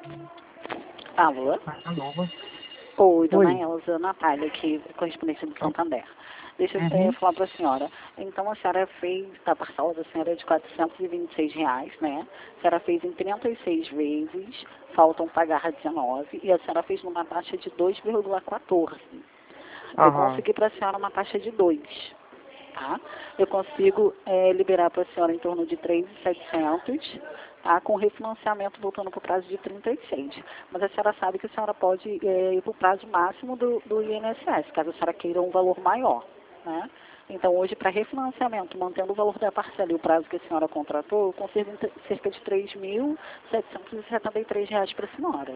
Alô? Alô? Oi, dona Oi. Elza, Natália, aqui, correspondente do Santander. Deixa eu Uhum. falar para a senhora. Então, a senhora fez, a parcela da senhora é de R$ 426, né? A senhora fez em 36 vezes, faltam pagar 19, e a senhora fez numa taxa de 2,14. Eu Aham. consegui para a senhora uma taxa de 2, tá? Eu consigo liberar para a senhora em torno de 3.700, tá? Com refinanciamento voltando para o prazo de 36. Mas a senhora sabe que a senhora pode ir para o prazo máximo do INSS, caso a senhora queira um valor maior, né? Então, hoje, para refinanciamento, mantendo o valor da parcela e o prazo que a senhora contratou, eu consigo cerca de R$ 3.773 para a senhora.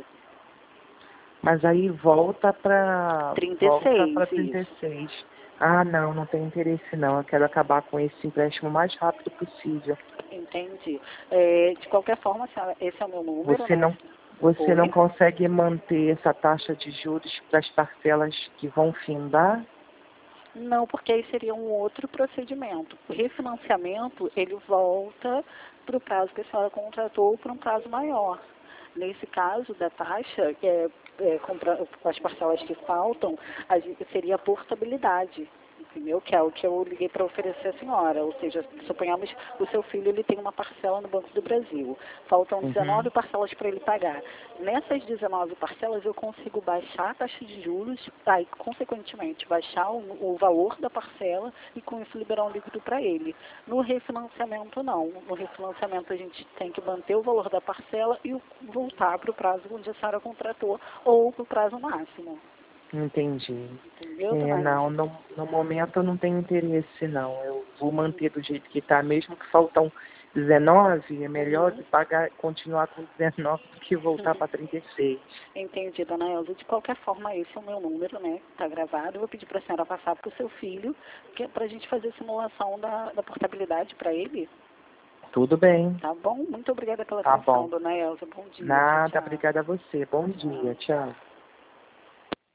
Mas aí volta para 36, 36. isso. Ah, não, não tem interesse não. Eu quero acabar com esse empréstimo o mais rápido possível. Entendi. De qualquer forma, esse é o meu número, Você né? não, você não Oi? consegue manter essa taxa de juros para as parcelas que vão findar? Não, porque aí seria um outro procedimento. O refinanciamento, ele volta para o prazo que a senhora contratou para um prazo maior. Nesse caso da taxa, com as parcelas que faltam, seria a portabilidade, entendeu? Que é o que eu liguei para oferecer à senhora. Ou seja, suponhamos o seu filho ele tem uma parcela no Banco do Brasil. Faltam Uhum. 19 parcelas para ele pagar. Nessas 19 parcelas eu consigo baixar a taxa de juros, aí consequentemente baixar o valor da parcela e com isso liberar um líquido para ele. No refinanciamento não. No refinanciamento a gente tem que manter o valor da parcela e voltar para o prazo onde a senhora contratou ou para o prazo máximo. Entendi. Entendeu, dona Elza? Não, no momento eu não tenho interesse não. Eu vou manter do jeito que está, mesmo que faltam 19, é melhor Uhum. continuar com 19 do que voltar para 36. Entendi, dona Elza. De qualquer forma, esse é o meu número, né? Está gravado. Eu vou pedir para a senhora passar para o seu filho, que é para a gente fazer a simulação da portabilidade para ele. Tudo bem, Tá bom? Muito obrigada pela tá atenção, bom. dona Elza. Bom dia. Tchau, Nada, tchau. obrigada a você. Bom dia, Tchau. tchau.